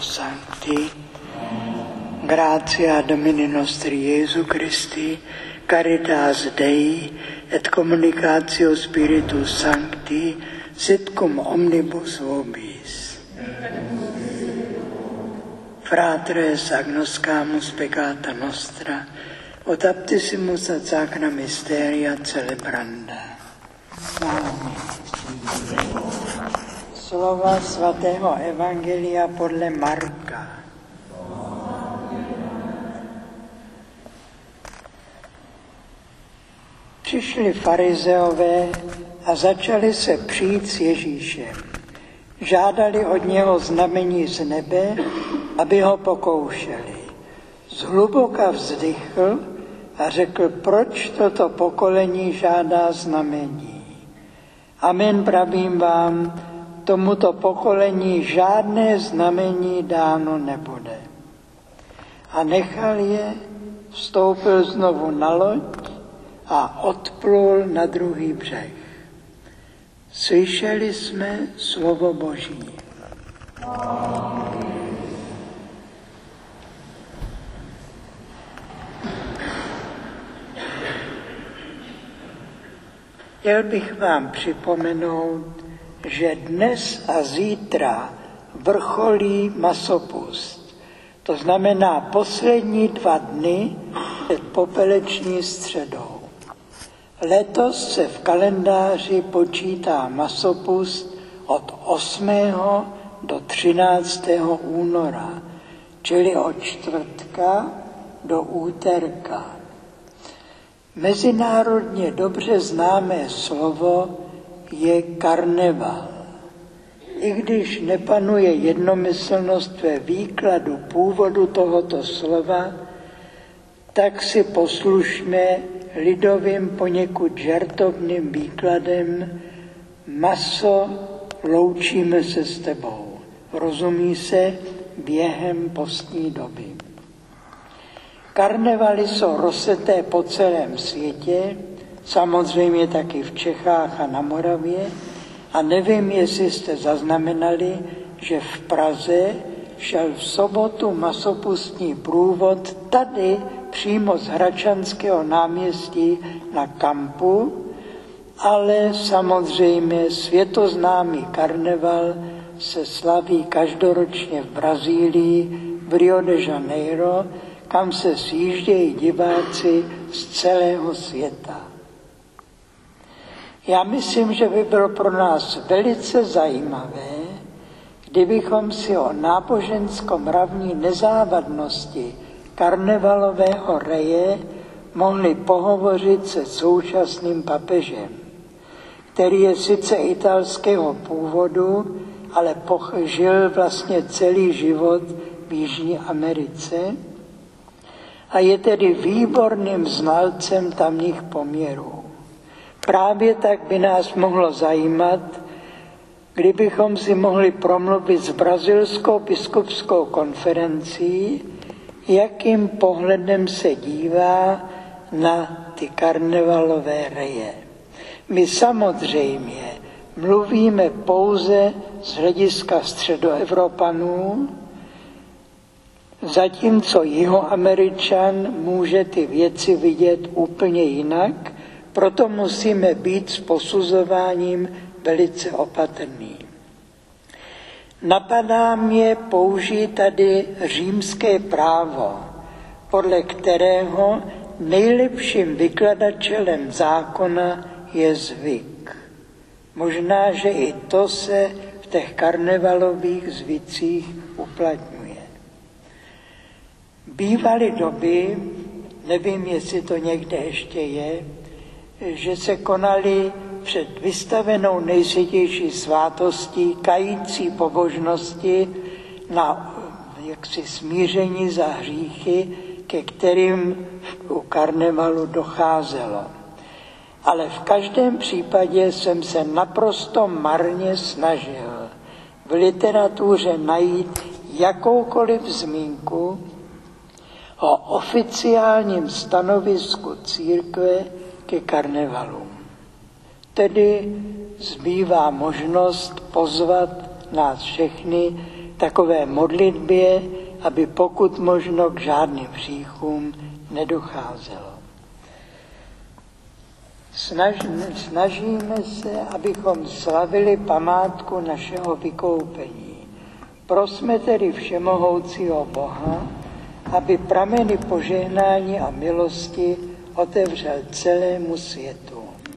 Spiritus Sancti, gratia Domini nostri Iesu Christi, caritas Dei, et communicatio Spiritus Sancti, sit cum omnibus vobis. Fratres agnoscamus peccata nostra, od aptissimus ad sacra mysteria celebranda. Amen. Slova svatého Evangelia podle Marka. Přišli farizeové a začali se přijít s Ježíšem. Žádali od něho znamení z nebe, aby ho pokoušeli. Zhluboka vzdychl a řekl, proč toto pokolení žádá znamení. Amen, pravím vám, tomuto pokolení žádné znamení dáno nebude. A nechal je, vstoupil znovu na loď a odplul na druhý břeh. Slyšeli jsme slovo Boží. Chtěl bych vám připomenout, že dnes a zítra vrcholí masopust. To znamená poslední 2 dny před popeleční středou. Letos se v kalendáři počítá masopust od 8. do 13. února, čili od čtvrtka do úterka. Mezinárodně dobře známé slovo je karneval. I když nepanuje jednomyslnost ve výkladu původu tohoto slova, tak si poslušme lidovým poněkud žertovným výkladem maso, loučíme se s tebou. Rozumí se během postní doby. Karnevaly jsou rozseté po celém světě, samozřejmě taky v Čechách a na Moravě, a nevím, jestli jste zaznamenali, že v Praze šel v sobotu masopustní průvod tady přímo z Hradčanského náměstí na Kampu, ale samozřejmě světoznámý karneval se slaví každoročně v Brazílii, v Rio de Janeiro, kam se sjíždějí diváci z celého světa. Já myslím, že by bylo pro nás velice zajímavé, kdybychom si o nábožensko-mravní nezávadnosti karnevalového reje mohli pohovořit se současným papežem, který je sice italského původu, ale žil vlastně celý život v Jižní Americe a je tedy výborným znalcem tamních poměrů. Právě tak by nás mohlo zajímat, kdybychom si mohli promluvit s brazilskou biskupskou konferencí, jakým pohledem se dívá na ty karnevalové reje. My samozřejmě mluvíme pouze z hlediska Středoevropanů, zatímco Jihoameričan může ty věci vidět úplně jinak, proto musíme být s posuzováním velice opatrný. Napadá mě použít tady římské právo, podle kterého nejlepším vykladačem zákona je zvyk. Možná, že i to se v těch karnevalových zvycích uplatňuje. Bývaly doby, nevím, jestli to někde ještě je, že se konaly před vystavenou nejsvětější svátostí kající pobožnosti na jaksi smíření za hříchy, ke kterým u karnevalu docházelo. Ale v každém případě jsem se naprosto marně snažil v literatuře najít jakoukoliv zmínku o oficiálním stanovisku církve ke karnevalům. Tedy zbývá možnost pozvat nás všechny takové modlitbě, aby pokud možno k žádným hříchům nedocházelo. Snažíme se, abychom slavili památku našeho vykoupení. Prosme tedy všemohoucího Boha, aby prameny požehnání a milosti otevřel celému světu.